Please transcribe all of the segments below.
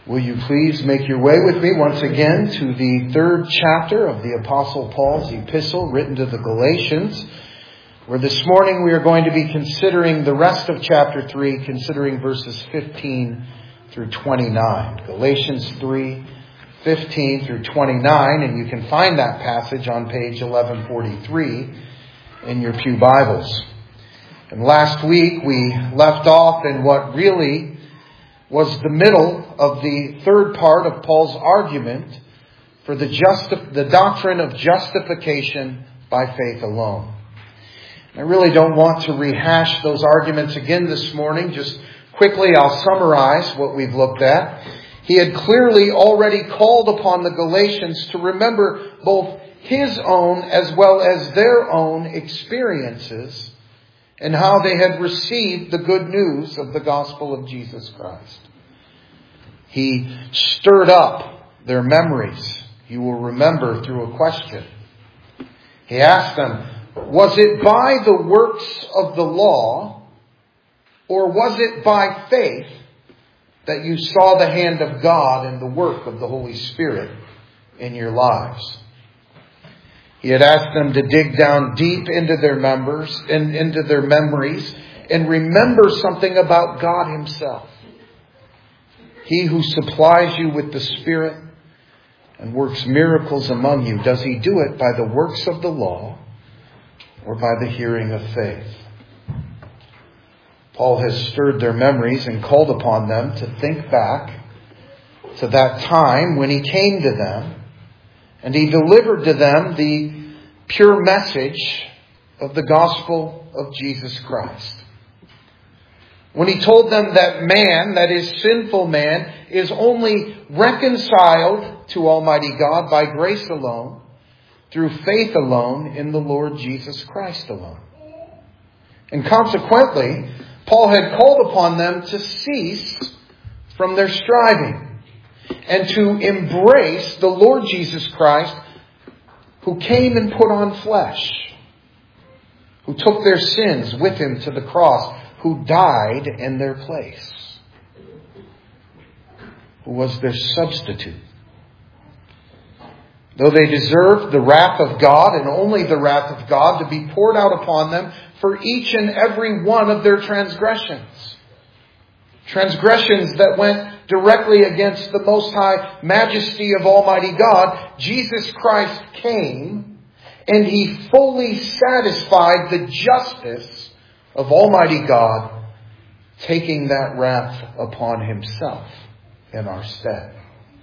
Will you please make your way with me once again to the third chapter of the Apostle Paul's epistle written to the Galatians, where this morning we are going to be considering the rest of chapter 3, considering verses 15 through 29. Galatians 3, 15 through 29, and you can find that passage on page 1143 in your pew Bibles. And last week we left off in what really was the middle of the third part of Paul's argument for the doctrine of justification by faith alone. I really don't want to rehash those arguments again this morning. Just quickly, I'll summarize what we've looked at. He had clearly already called upon the Galatians to remember both his own as well as their own experiences and how they had received the good news of the gospel of Jesus Christ. He stirred up their memories, you will remember, through a question. He asked them, was it by the works of the law, or was it by faith that you saw the hand of God and the work of the Holy Spirit in your lives? He had asked them to dig down deep into their memories and remember something about God Himself. He who supplies you with the Spirit and works miracles among you, does He do it by the works of the law or by the hearing of faith? Paul has stirred their memories and called upon them to think back to that time when he came to them and he delivered to them the pure message of the gospel of Jesus Christ. When he told them that man, that is sinful man, is only reconciled to Almighty God by grace alone, through faith alone, in the Lord Jesus Christ alone. And consequently, Paul had called upon them to cease from their striving and to embrace the Lord Jesus Christ, who came and put on flesh, who took their sins with Him to the cross, who died in their place, who was their substitute. Though they deserved the wrath of God, and only the wrath of God, to be poured out upon them for each and every one of their transgressions. Transgressions that went directly against the Most High majesty of Almighty God, Jesus Christ came and He fully satisfied the justice of Almighty God, taking that wrath upon Himself in our stead.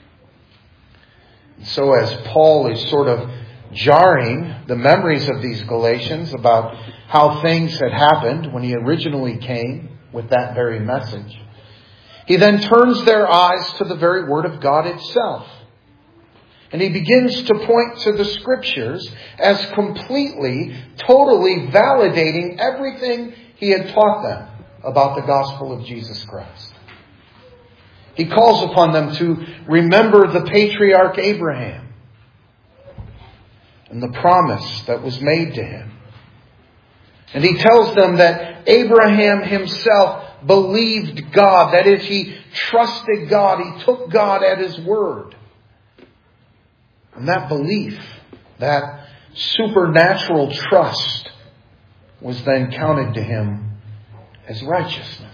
And so as Paul is sort of jarring the memories of these Galatians about how things had happened when he originally came with that very message, he then turns their eyes to the very Word of God itself. And he begins to point to the Scriptures as completely, totally validating everything he had taught them about the gospel of Jesus Christ. He calls upon them to remember the patriarch Abraham and the promise that was made to him. And he tells them that Abraham himself believed God. That is, he trusted God. He took God at His word. And that belief, that supernatural trust, was then counted to him as righteousness.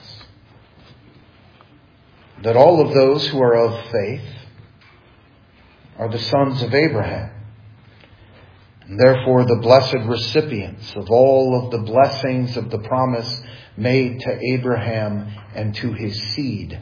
That all of those who are of faith are the sons of Abraham, and therefore the blessed recipients of all of the blessings of the promise made to Abraham and to his seed.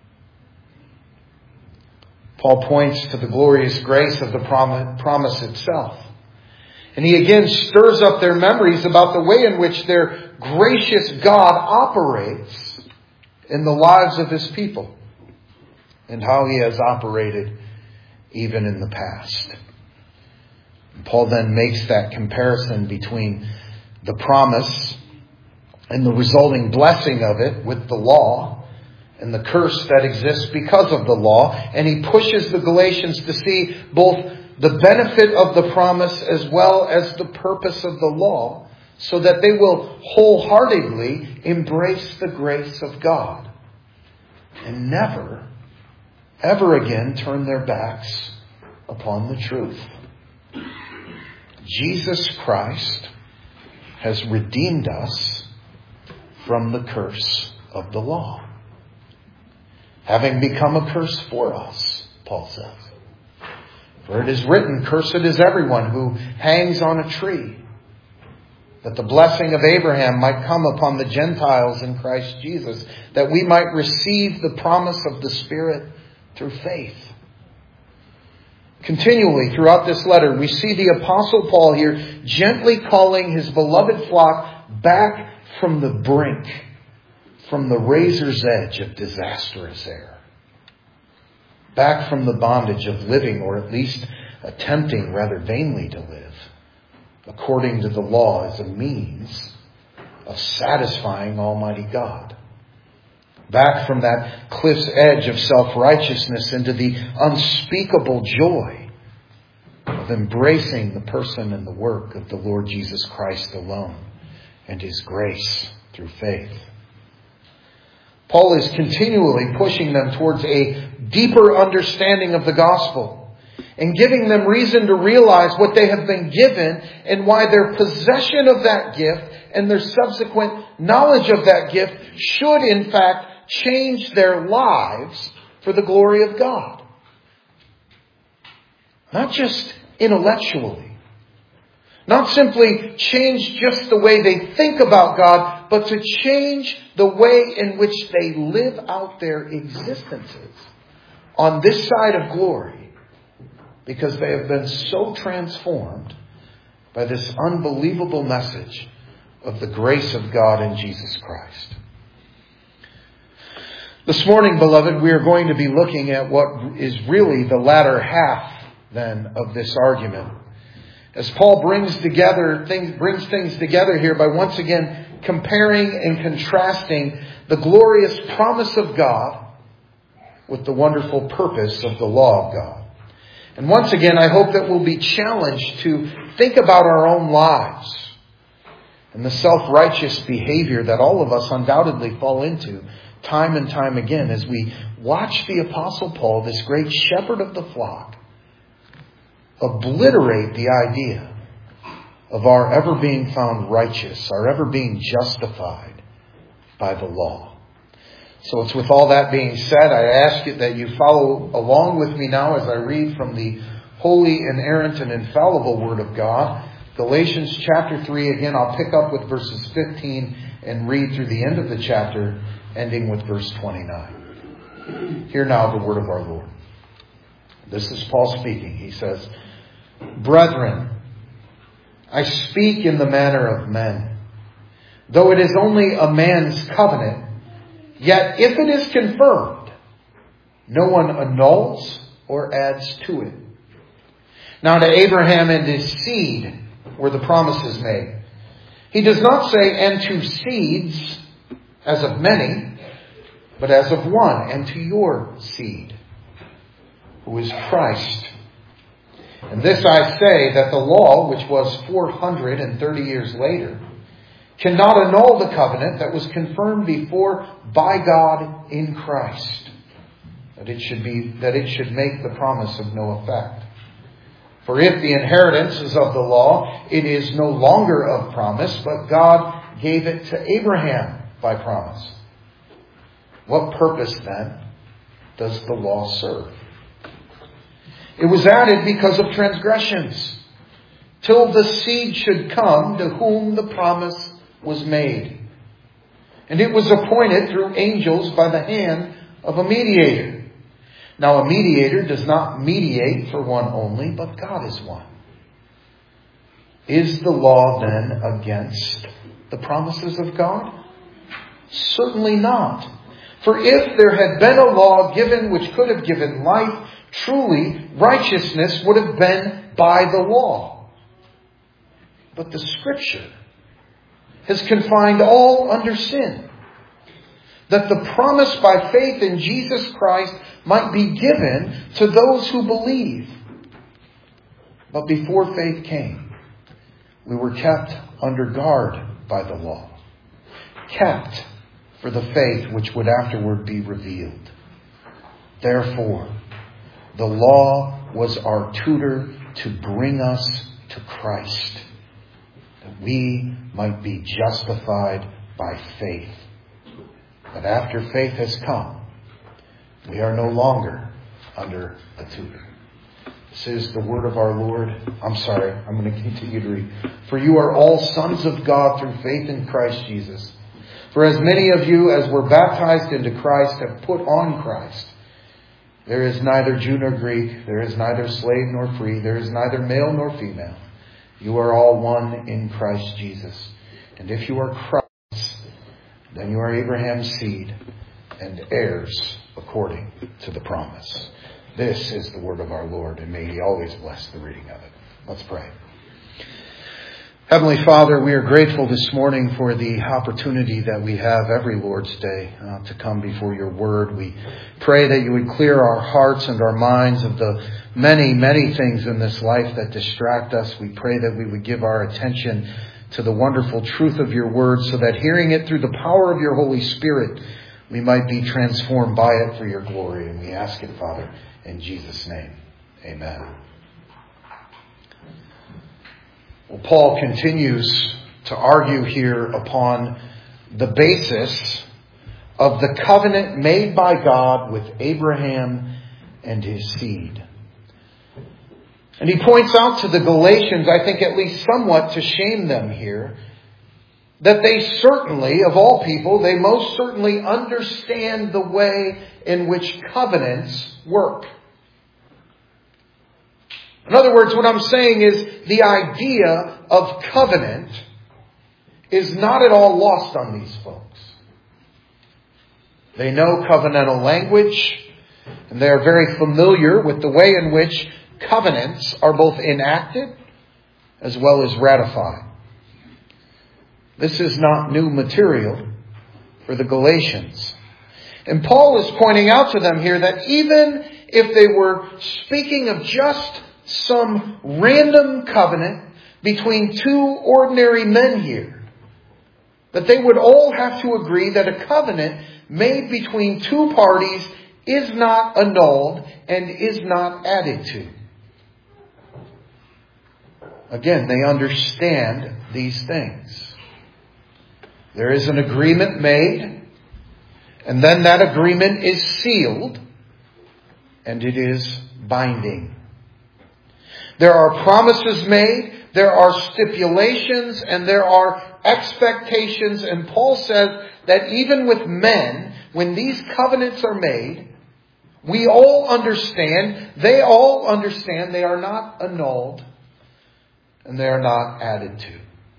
Paul points to the glorious grace of the promise itself. And he again stirs up their memories about the way in which their gracious God operates in the lives of His people, and how He has operated even in the past. And Paul then makes that comparison between the promise and the resulting blessing of it with the law, and the curse that exists because of the law. And he pushes the Galatians to see both the benefit of the promise as well as the purpose of the law, so that they will wholeheartedly embrace the grace of God and never ever again turn their backs upon the truth. Jesus Christ has redeemed us from the curse of the law, having become a curse for us, Paul says. For it is written, "Cursed is everyone who hangs on a tree, that the blessing of Abraham might come upon the Gentiles in Christ Jesus, that we might receive the promise of the Spirit through faith." Continually throughout this letter, we see the Apostle Paul here gently calling his beloved flock back from the brink, from the razor's edge of disastrous error. Back from the bondage of living, or at least attempting rather vainly to live, according to the law as a means of satisfying Almighty God. Back from that cliff's edge of self-righteousness into the unspeakable joy of embracing the person and the work of the Lord Jesus Christ alone and His grace through faith. Paul is continually pushing them towards a deeper understanding of the gospel and giving them reason to realize what they have been given and why their possession of that gift and their subsequent knowledge of that gift should in fact change their lives for the glory of God. Not just intellectually. Not simply change just the way they think about God, but to change the way in which they live out their existences on this side of glory, because they have been so transformed by this unbelievable message of the grace of God in Jesus Christ. This morning, beloved, we are going to be looking at what is really the latter half, then, of this argument. As Paul brings things together here by once again comparing and contrasting the glorious promise of God with the wonderful purpose of the law of God. And once again, I hope that we'll be challenged to think about our own lives and the self-righteous behavior that all of us undoubtedly fall into time and time again as we watch the Apostle Paul, this great shepherd of the flock, obliterate the idea of our ever being found righteous, our ever being justified by the law. So it's with all that being said, I ask you that you follow along with me now as I read from the holy, inerrant, and infallible Word of God. Galatians chapter 3, again, I'll pick up with verses 15 and read through the end of the chapter, ending with verse 29. Hear now the word of our Lord. This is Paul speaking. He says, "Brethren, I speak in the manner of men. Though it is only a man's covenant, yet if it is confirmed, no one annuls or adds to it. Now to Abraham and his seed were the promises made. He does not say, and to seeds, as of many, but as of one, and to your seed, who is Christ. And this I say, that the law, which was 430 years later, cannot annul the covenant that was confirmed before by God in Christ, that it should make the promise of no effect. For if the inheritance is of the law, it is no longer of promise, but God gave it to Abraham by promise. What purpose, then, does the law serve? It was added because of transgressions, till the seed should come to whom the promise was made. And it was appointed through angels by the hand of a mediator. Now a mediator does not mediate for one only, but God is one. Is the law then against the promises of God? Certainly not. For if there had been a law given which could have given life, truly righteousness would have been by the law. But the Scripture has confined all under sin, that the promise by faith in Jesus Christ might be given to those who believe. But before faith came, we were kept under guard by the law, kept for the faith which would afterward be revealed. Therefore, the law was our tutor to bring us to Christ, that we might be justified by faith. But after faith has come, we are no longer under a tutor. This is the word of our Lord. I'm going to continue to read. For you are all sons of God through faith in Christ Jesus. For as many of you as were baptized into Christ have put on Christ. There is neither Jew nor Greek. There is neither slave nor free. There is neither male nor female. You are all one in Christ Jesus. And if you are Christ's, then you are Abraham's seed and heirs according to the promise. This is the word of our Lord, and may He always bless the reading of it. Let's pray. Heavenly Father, we are grateful this morning for the opportunity that we have every Lord's Day to come before your word. We pray that you would clear our hearts and our minds of the many, many things in this life that distract us. We pray that we would give our attention to the wonderful truth of your word so that hearing it through the power of your Holy Spirit, we might be transformed by it for your glory. And we ask it, Father, in Jesus' name. Amen. Well, Paul continues to argue here upon the basis of the covenant made by God with Abraham and his seed. And he points out to the Galatians, I think at least somewhat to shame them here, that they certainly, of all people, they most certainly understand the way in which covenants work. In other words, what I'm saying is the idea of covenant is not at all lost on these folks. They know covenantal language, and they are very familiar with the way in which covenants are both enacted as well as ratified. This is not new material for the Galatians. And Paul is pointing out to them here that even if they were speaking of just some random covenant between two ordinary men here, that they would all have to agree that a covenant made between two parties is not annulled and is not added to. Again, they understand these things. There is an agreement made, and then that agreement is sealed, and it is binding. There are promises made, there are stipulations, and there are expectations. And Paul says that even with men, when these covenants are made, we all understand, they all understand they are not annulled and they are not added to.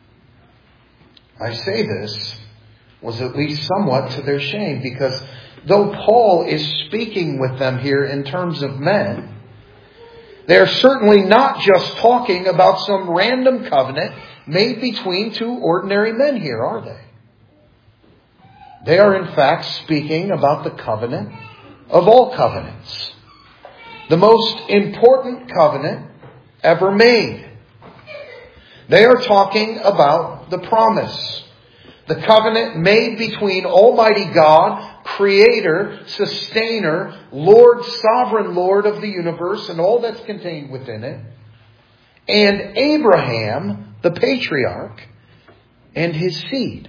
I say this was at least somewhat to their shame, because though Paul is speaking with them here in terms of men, they're certainly not just talking about some random covenant made between two ordinary men here, are they? They are in fact speaking about the covenant of all covenants. The most important covenant ever made. They are talking about the promise. The covenant made between Almighty God, Creator, Sustainer, Lord, Sovereign Lord of the universe and all that's contained within it, and Abraham, the patriarch, and his seed.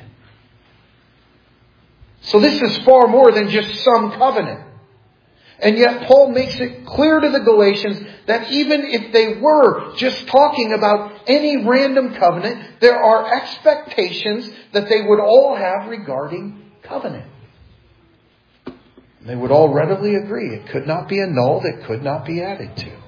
So this is far more than just some covenant. And yet Paul makes it clear to the Galatians that even if they were just talking about any random covenant, there are expectations that they would all have regarding covenant. They would all readily agree it could not be annulled, it could not be added to.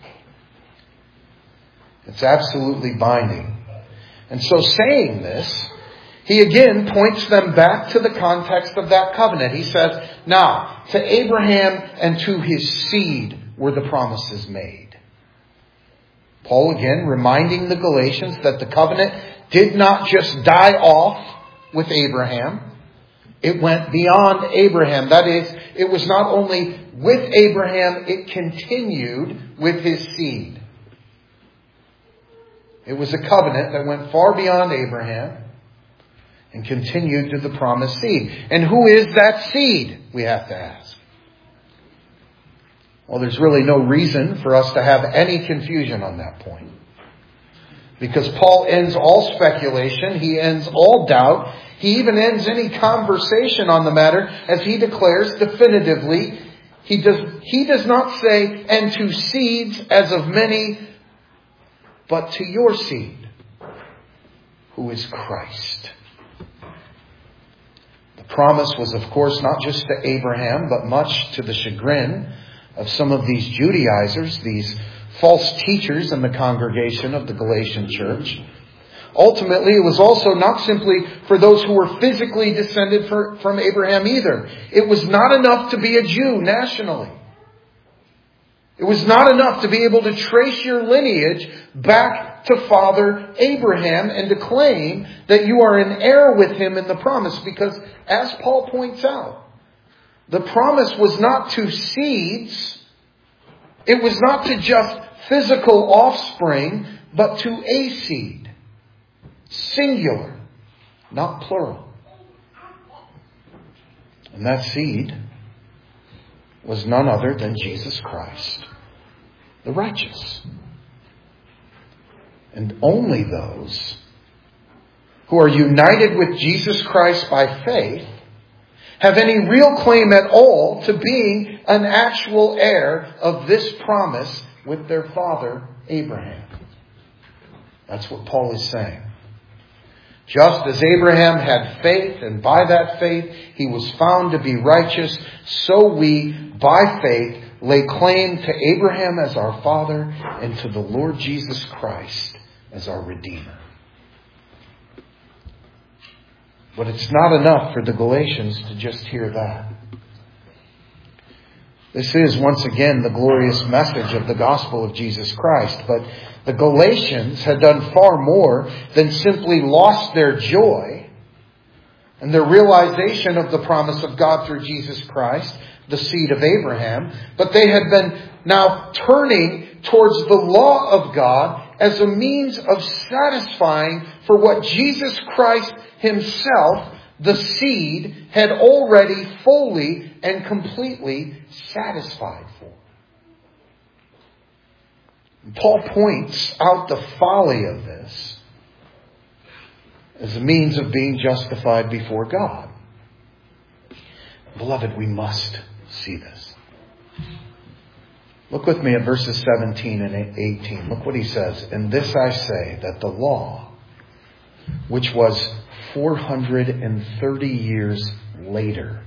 It's absolutely binding. And so saying this, he again points them back to the context of that covenant. He says, now, to Abraham and to his seed were the promises made. Paul again reminding the Galatians that the covenant did not just die off with Abraham. It went beyond Abraham. That is, it was not only with Abraham, it continued with his seed. It was a covenant that went far beyond Abraham and continued to the promised seed. And who is that seed, we have to ask? Well, there's really no reason for us to have any confusion on that point. Because Paul ends all speculation. He ends all doubt. He even ends any conversation on the matter as he declares definitively, he does not say, and to seeds as of many, but to your seed, who is Christ. The promise was, of course, not just to Abraham, but much to the chagrin of some of these Judaizers, these false teachers in the congregation of the Galatian church. Ultimately, it was also not simply for those who were physically descended from Abraham either. It was not enough to be a Jew nationally. It was not enough to be able to trace your lineage back to Father Abraham and to claim that you are an heir with him in the promise. Because, as Paul points out, the promise was not to seeds. It was not to just physical offspring, but to a seed. Singular, not plural. And that seed was none other than Jesus Christ, the righteous. And only those who are united with Jesus Christ by faith have any real claim at all to being an actual heir of this promise with their father Abraham. That's what Paul is saying. Just as Abraham had faith, and by that faith he was found to be righteous, so we, by faith, lay claim to Abraham as our father and to the Lord Jesus Christ as our Redeemer. But it's not enough for the Galatians to just hear that. This is, once again, the glorious message of the gospel of Jesus Christ. But the Galatians had done far more than simply lost their joy and their realization of the promise of God through Jesus Christ, the seed of Abraham. But they had been now turning towards the law of God as a means of satisfying for what Jesus Christ himself, the seed, had already fully and completely satisfied for. Paul points out the folly of this as a means of being justified before God. Beloved, we must see this. Look with me at verses 17 and 18. Look what he says. "And this I say, that the law, which was 430 years later,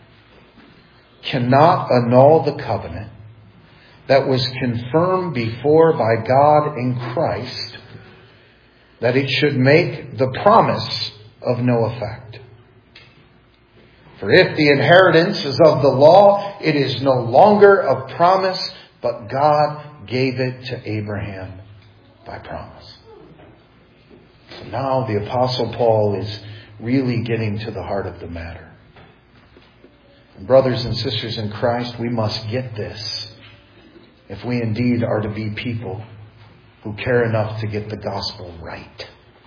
cannot annul the covenant that was confirmed before by God in Christ, that it should make the promise of no effect. For if the inheritance is of the law, it is no longer of promise, but God gave it to Abraham by promise." So now the Apostle Paul is really getting to the heart of the matter. And brothers and sisters in Christ, we must get this if we indeed are to be people who care enough to get the gospel right.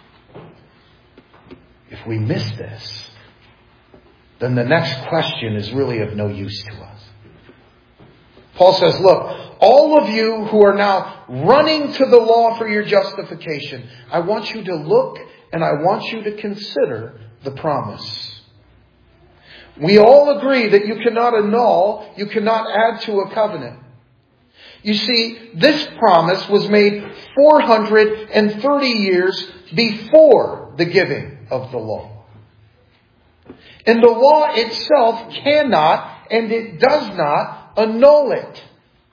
If we miss this, then the next question is really of no use to us. Paul says, look, all of you who are now running to the law for your justification, I want you to look and I want you to consider the promise. We all agree that you cannot annul, you cannot add to a covenant. You see, this promise was made 430 years before the giving of the law. And the law itself cannot, and it does not, annul it.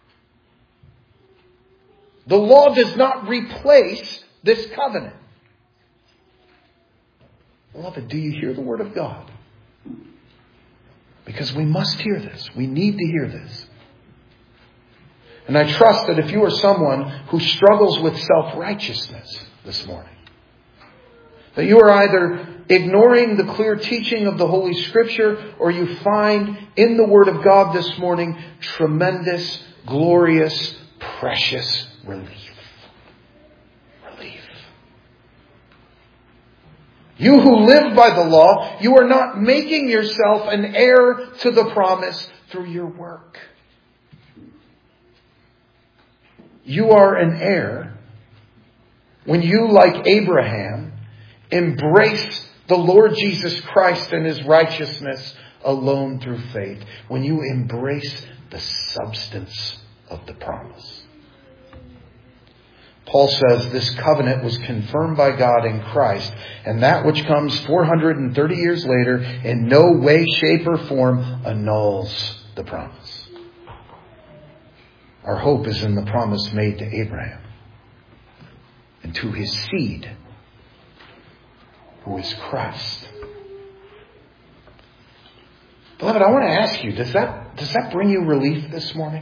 The law does not replace this covenant. Beloved, do you hear the word of God? Because we must hear this. We need to hear this. And I trust that if you are someone who struggles with self-righteousness this morning, that you are either ignoring the clear teaching of the Holy Scripture, or you find in the Word of God this morning tremendous, glorious, precious relief. Relief. You who live by the law, you are not making yourself an heir to the promise through your work. you are an heir when you, like Abraham, embrace the Lord Jesus Christ and His righteousness alone through faith. When you embrace the substance of the promise. Paul says this covenant was confirmed by God in Christ, and that which comes 430 years later in no way, shape, or form annuls the promise. Our hope is in the promise made to Abraham and to his seed, who is Christ. Beloved, I want to ask you, does that bring you relief this morning?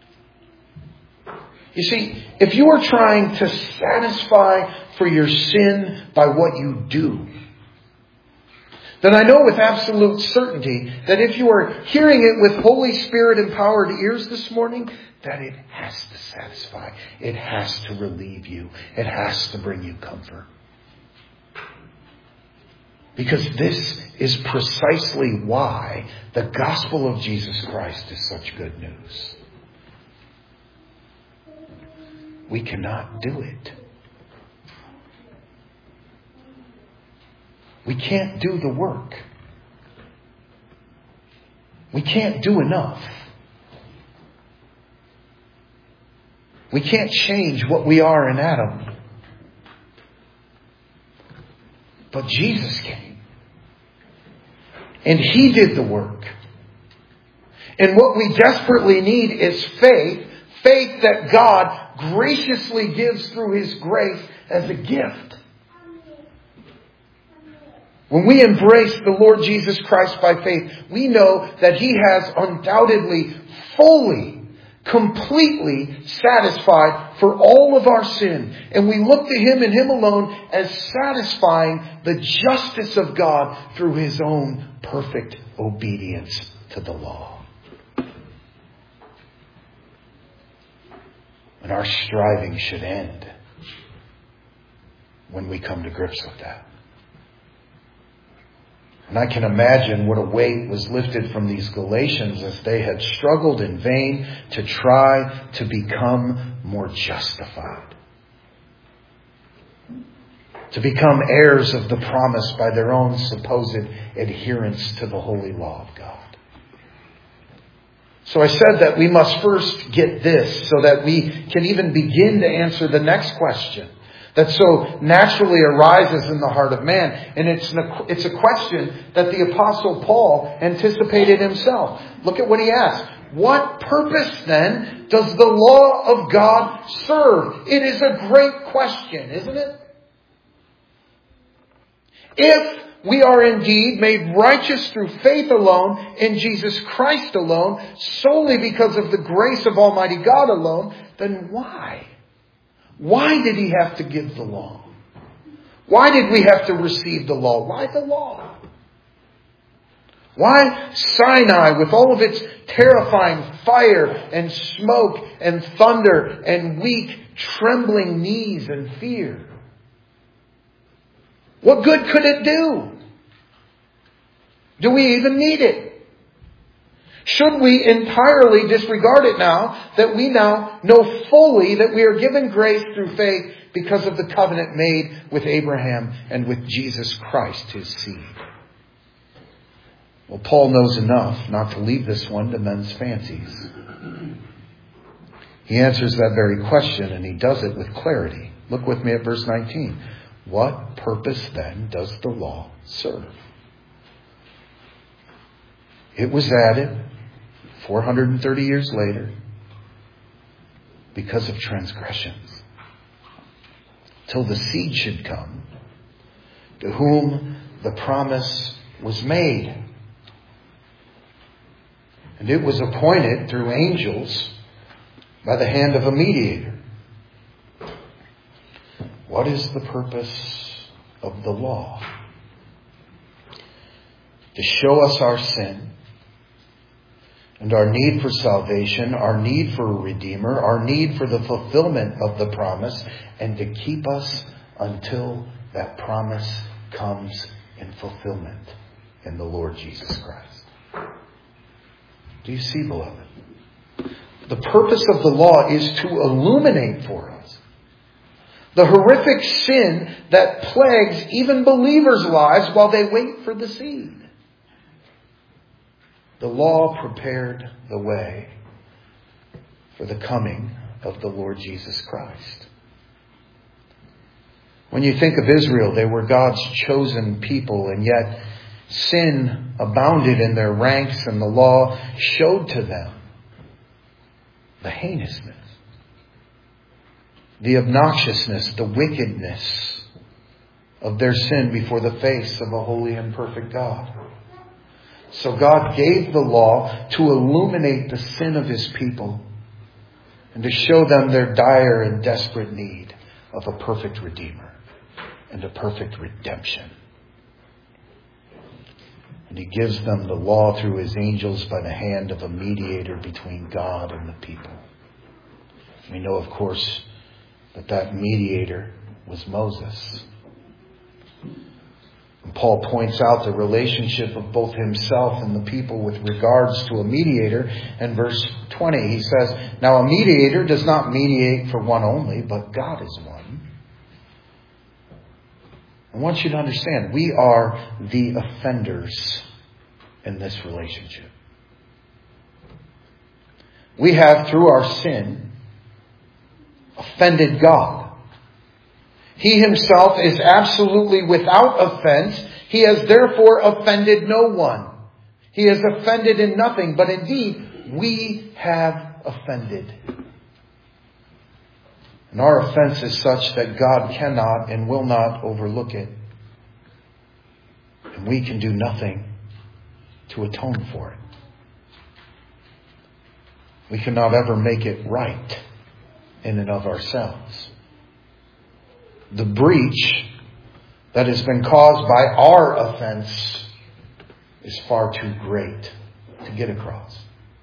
You see, if you are trying to satisfy for your sin by what you do, then I know with absolute certainty that if you are hearing it with Holy Spirit empowered ears this morning, that it has to satisfy. It has to relieve you. It has to bring you comfort. Because this is precisely why the gospel of Jesus Christ is such good news. We cannot do it. We can't do the work. We can't do enough. We can't change what we are in Adam. But Jesus came. And He did the work. And what we desperately need is faith. Faith that God graciously gives through His grace as a gift. When we embrace the Lord Jesus Christ by faith, we know that He has undoubtedly, fully, completely satisfied for all of our sin. And we look to Him and Him alone as satisfying the justice of God through His own perfect obedience to the law. And our striving should end when we come to grips with that. And I can imagine what a weight was lifted from these Galatians as they had struggled in vain to try to become more justified. To become heirs of the promise by their own supposed adherence to the holy law of God. So I said that we must first get this so that we can even begin to answer the next question that so naturally arises in the heart of man. And it's a question that the Apostle Paul anticipated himself. Look at what he asked. What purpose then does the law of God serve? It is a great question, isn't it? If we are indeed made righteous through faith alone in Jesus Christ alone, solely because of the grace of Almighty God alone, then why? Why did He have to give the law? Why did we have to receive the law? Why the law? Why Sinai with all of its terrifying fire and smoke and thunder and weak, trembling knees and fear? What good could it do? Do we even need it? Should we entirely disregard it now that we now know fully that we are given grace through faith because of the covenant made with Abraham and with Jesus Christ, His seed? Well, Paul knows enough not to leave this one to men's fancies. He answers that very question, and he does it with clarity. Look with me at verse 19. What purpose then does the law serve? It was added 430 years later because of transgressions, till the seed should come, to whom the promise was made. And it was appointed through angels by the hand of a mediator. What is the purpose of the law? To show us our sin and our need for salvation, our need for a Redeemer, our need for the fulfillment of the promise, and to keep us until that promise comes in fulfillment in the Lord Jesus Christ. Do you see, beloved? The purpose of the law is to illuminate for us the horrific sin that plagues even believers' lives while they wait for the seed. The law prepared the way for the coming of the Lord Jesus Christ. When you think of Israel, they were God's chosen people, and yet sin abounded in their ranks, and the law showed to them the heinousness, the obnoxiousness, the wickedness of their sin before the face of a holy and perfect God. So God gave the law to illuminate the sin of His people and to show them their dire and desperate need of a perfect Redeemer and a perfect redemption. And He gives them the law through His angels by the hand of a mediator between God and the people. We know, of course, that mediator was Moses. And Paul points out the relationship of both himself and the people with regards to a mediator. In verse 20, he says, "Now a mediator does not mediate for one only, but God is one." I want you to understand, we are the offenders in this relationship. We have, through our sin, offended God. He Himself is absolutely without offense. He has therefore offended no one. He has offended in nothing, but indeed we have offended. And our offense is such that God cannot and will not overlook it. And we can do nothing to atone for it. We cannot ever make it right in and of ourselves. The breach that has been caused by our offense is far too great to get across.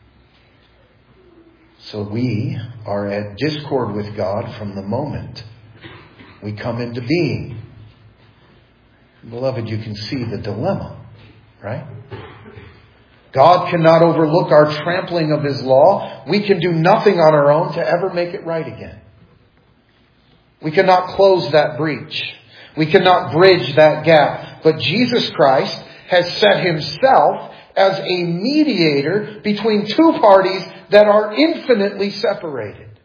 So we are at discord with God from the moment we come into being. Beloved, you can see the dilemma, right? God cannot overlook our trampling of His law. We can do nothing on our own to ever make it right again. We cannot close that breach. We cannot bridge that gap. But Jesus Christ has set Himself as a mediator between two parties that are infinitely separated.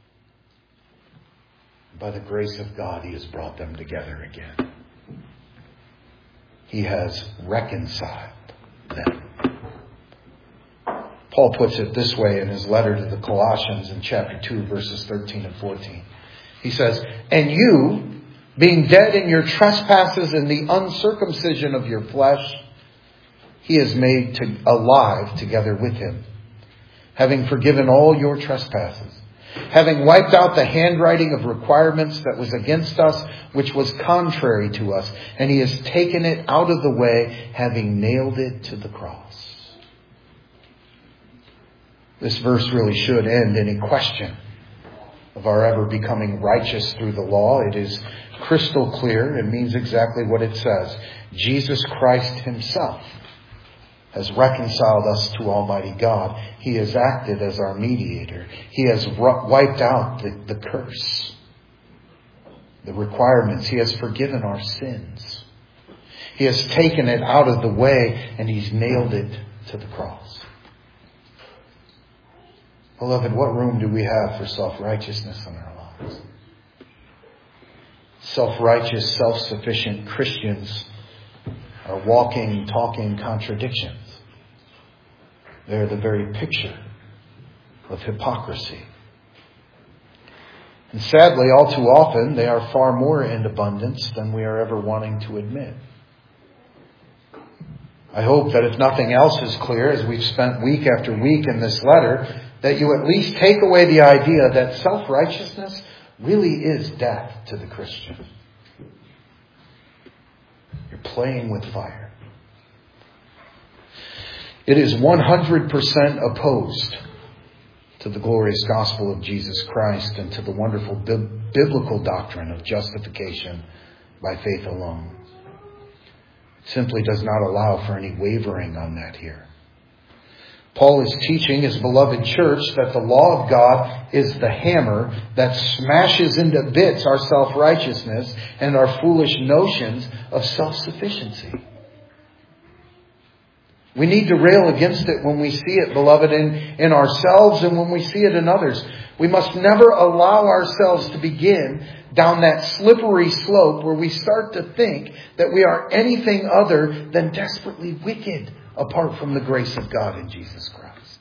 By the grace of God, He has brought them together again. He has reconciled them. Paul puts it this way in his letter to the Colossians in chapter 2, verses 13 and 14. He says, "And you, being dead in your trespasses and the uncircumcision of your flesh, He has made alive together with Him, having forgiven all your trespasses, having wiped out the handwriting of requirements that was against us, which was contrary to us, and He has taken it out of the way, having nailed it to the cross." This verse really should end any question of our ever becoming righteous through the law. It is crystal clear. It means exactly what it says. Jesus Christ Himself has reconciled us to Almighty God. He has acted as our mediator. He has wiped out the curse, the requirements. He has forgiven our sins. He has taken it out of the way, and He's nailed it to the cross. Beloved, what room do we have for self-righteousness in our lives? Self-righteous, self-sufficient Christians are walking, talking contradictions. They're the very picture of hypocrisy. And sadly, all too often, they are far more in abundance than we are ever wanting to admit. I hope that if nothing else is clear, as we've spent week after week in this letter, that you at least take away the idea that self-righteousness really is death to the Christian. You're playing with fire. It is 100% opposed to the glorious gospel of Jesus Christ and to the wonderful biblical doctrine of justification by faith alone. It simply does not allow for any wavering on that here. Paul is teaching his beloved church that the law of God is the hammer that smashes into bits our self-righteousness and our foolish notions of self-sufficiency. We need to rail against it when we see it, beloved, in ourselves and when we see it in others. We must never allow ourselves to begin down that slippery slope where we start to think that we are anything other than desperately wicked apart from the grace of God in Jesus Christ.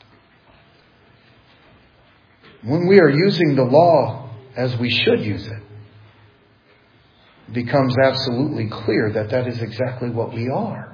When we are using the law as we should use it, it becomes absolutely clear that that is exactly what we are.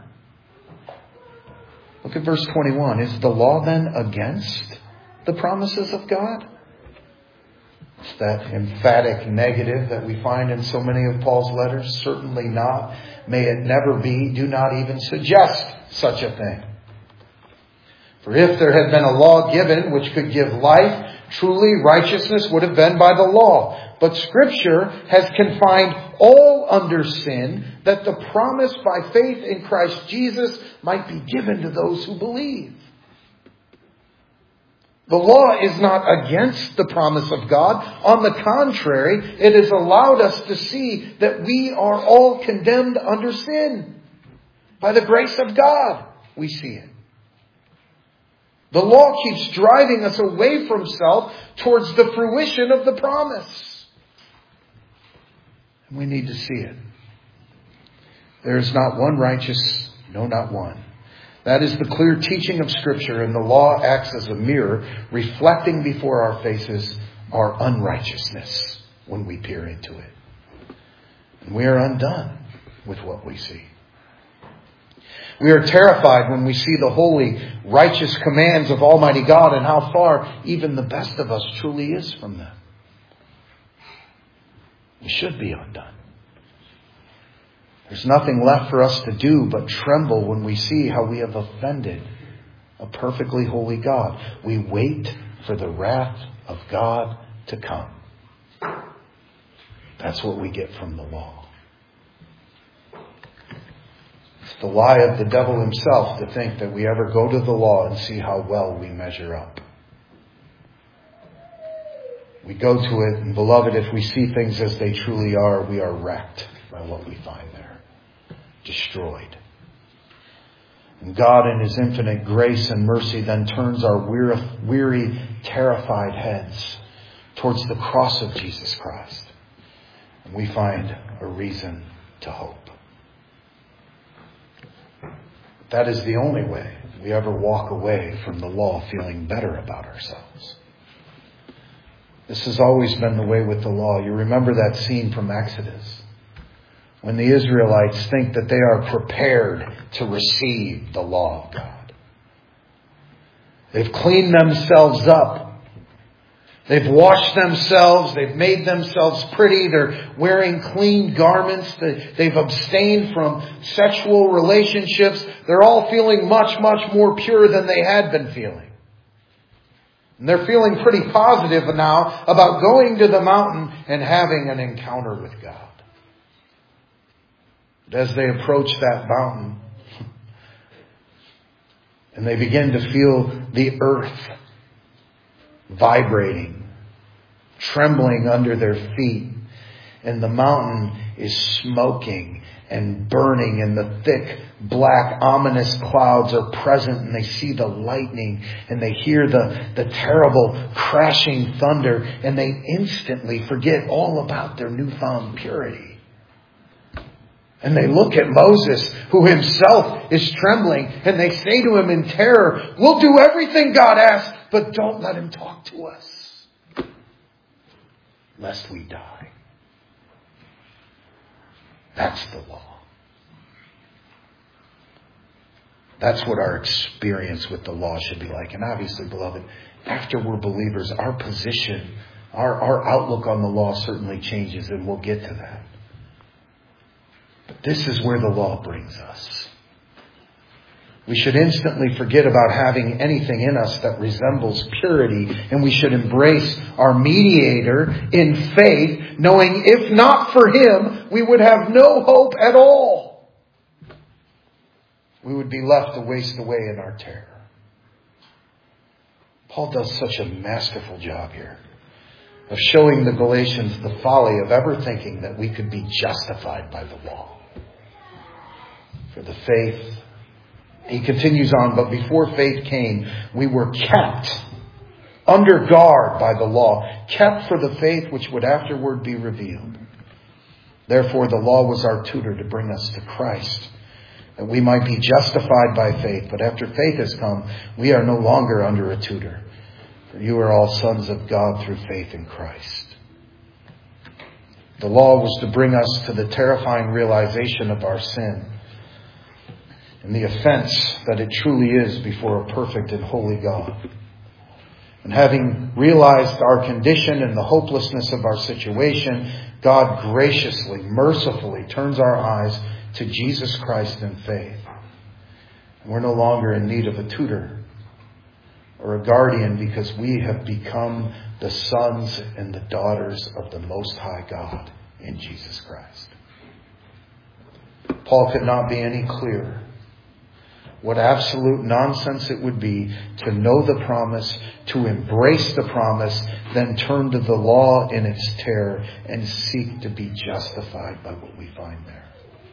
Look at verse 21. Is the law then against the promises of God? It's that emphatic negative that we find in so many of Paul's letters. Certainly not. May it never be. Do not even suggest such a thing. For if there had been a law given which could give life, truly righteousness would have been by the law. But Scripture has confined all under sin, that the promise by faith in Christ Jesus might be given to those who believe. The law is not against the promise of God. On the contrary, it has allowed us to see that we are all condemned under sin. By the grace of God, we see it. The law keeps driving us away from self towards the fruition of the promise. And we need to see it. There is not one righteous, no, not one. That is the clear teaching of Scripture, and the law acts as a mirror, reflecting before our faces our unrighteousness when we peer into it. And we are undone with what we see. We are terrified when we see the holy, righteous commands of Almighty God and how far even the best of us truly is from them. We should be undone. There's nothing left for us to do but tremble when we see how we have offended a perfectly holy God. We wait for the wrath of God to come. That's what we get from the law. It's the lie of the devil himself to think that we ever go to the law and see how well we measure up. We go to it, and beloved, if we see things as they truly are, we are wrecked by what we find there. Destroyed. And God in His infinite grace and mercy then turns our weary, terrified heads towards the cross of Jesus Christ. And we find a reason to hope. That is the only way we ever walk away from the law feeling better about ourselves. This has always been the way with the law. You remember that scene from Exodus, when the Israelites think that they are prepared to receive the law of God. They've cleaned themselves up. They've washed themselves. They've made themselves pretty. They're wearing clean garments. They've abstained from sexual relationships. They're all feeling much, much more pure than they had been feeling. And they're feeling pretty positive now about going to the mountain and having an encounter with God. But as they approach that mountain, and they begin to feel the earth vibrating, trembling under their feet, and the mountain is smoking and burning, and the thick, black, ominous clouds are present, and they see the lightning, and they hear the terrible crashing thunder, and they instantly forget all about their newfound purity. And they look at Moses, who himself is trembling, and they say to him in terror, "We'll do everything God asks, but don't let Him talk to us, lest we die." That's the law. That's what our experience with the law should be like. And obviously, beloved, after we're believers, our position, our outlook on the law certainly changes, and we'll get to that. But this is where the law brings us. We should instantly forget about having anything in us that resembles purity, and we should embrace our mediator in faith, knowing if not for Him, we would have no hope at all. We would be left to waste away in our terror. Paul does such a masterful job here of showing the Galatians the folly of ever thinking that we could be justified by the law. For the faith, he continues on, but before faith came, we were kept under guard by the law, kept for the faith which would afterward be revealed. Therefore, the law was our tutor to bring us to Christ, that we might be justified by faith. But after faith has come, we are no longer under a tutor. For you are all sons of God through faith in Christ. The law was to bring us to the terrifying realization of our sin and the offense that it truly is before a perfect and holy God. And having realized our condition and the hopelessness of our situation, God graciously, mercifully turns our eyes to Jesus Christ in faith. And we're no longer in need of a tutor or a guardian because we have become the sons and the daughters of the Most High God in Jesus Christ. Paul could not be any clearer. What absolute nonsense it would be to know the promise, to embrace the promise, then turn to the law in its terror and seek to be justified by what we find there.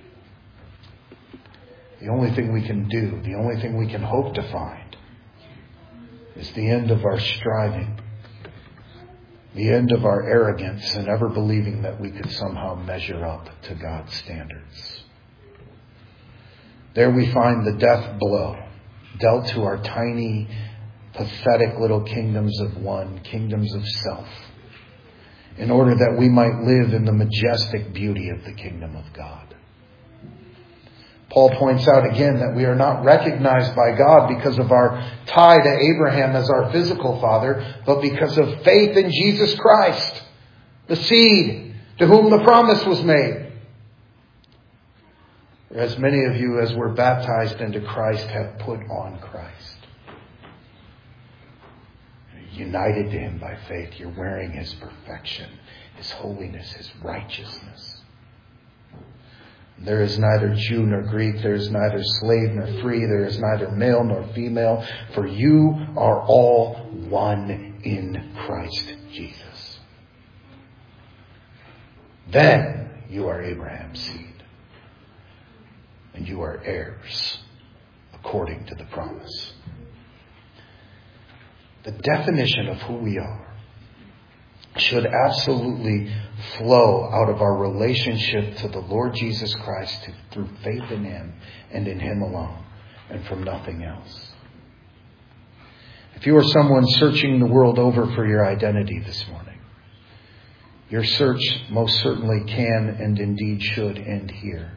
The only thing we can do, the only thing we can hope to find, is the end of our striving, the end of our arrogance and ever believing that we could somehow measure up to God's standards. There we find the death blow dealt to our tiny, pathetic little kingdoms of one, kingdoms of self, in order that we might live in the majestic beauty of the kingdom of God. Paul points out again that we are not recognized by God because of our tie to Abraham as our physical father, but because of faith in Jesus Christ, the seed to whom the promise was made. As many of you as were baptized into Christ have put on Christ. You're united to Him by faith. You're wearing His perfection, His holiness, His righteousness. There is neither Jew nor Greek. There is neither slave nor free. There is neither male nor female. For you are all one in Christ Jesus. Then you are Abraham's seed. And you are heirs according to the promise. The definition of who we are should absolutely flow out of our relationship to the Lord Jesus Christ through faith in Him and in Him alone, and from nothing else. If you are someone searching the world over for your identity this morning, your search most certainly can and indeed should end here.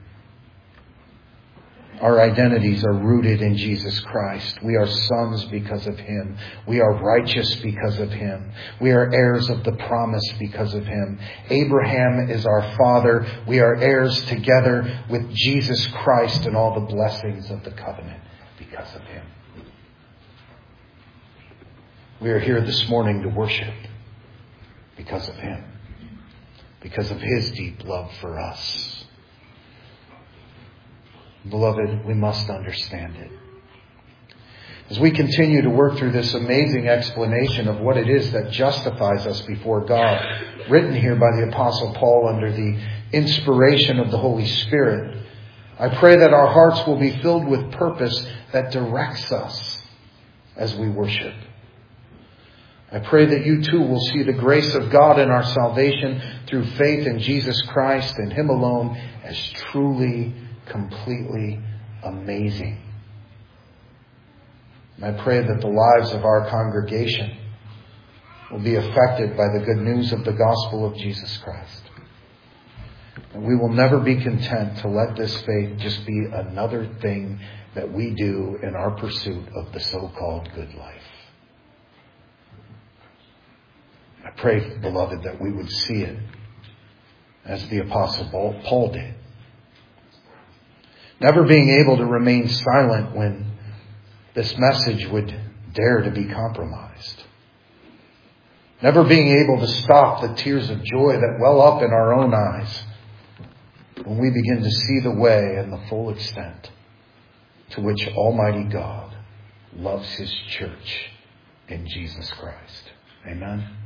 Our identities are rooted in Jesus Christ. We are sons because of Him. We are righteous because of Him. We are heirs of the promise because of Him. Abraham is our father. We are heirs together with Jesus Christ and all the blessings of the covenant because of Him. We are here this morning to worship because of Him, because of His deep love for us. Beloved, we must understand it. As we continue to work through this amazing explanation of what it is that justifies us before God, written here by the Apostle Paul under the inspiration of the Holy Spirit, I pray that our hearts will be filled with purpose that directs us as we worship. I pray that you too will see the grace of God in our salvation through faith in Jesus Christ and Him alone as truly, completely amazing. And I pray that the lives of our congregation will be affected by the good news of the gospel of Jesus Christ. And we will never be content to let this faith just be another thing that we do in our pursuit of the so-called good life. I pray, beloved, that we would see it as the Apostle Paul did. Never being able to remain silent when this message would dare to be compromised. Never being able to stop the tears of joy that well up in our own eyes when we begin to see the way and the full extent to which Almighty God loves His church in Jesus Christ. Amen.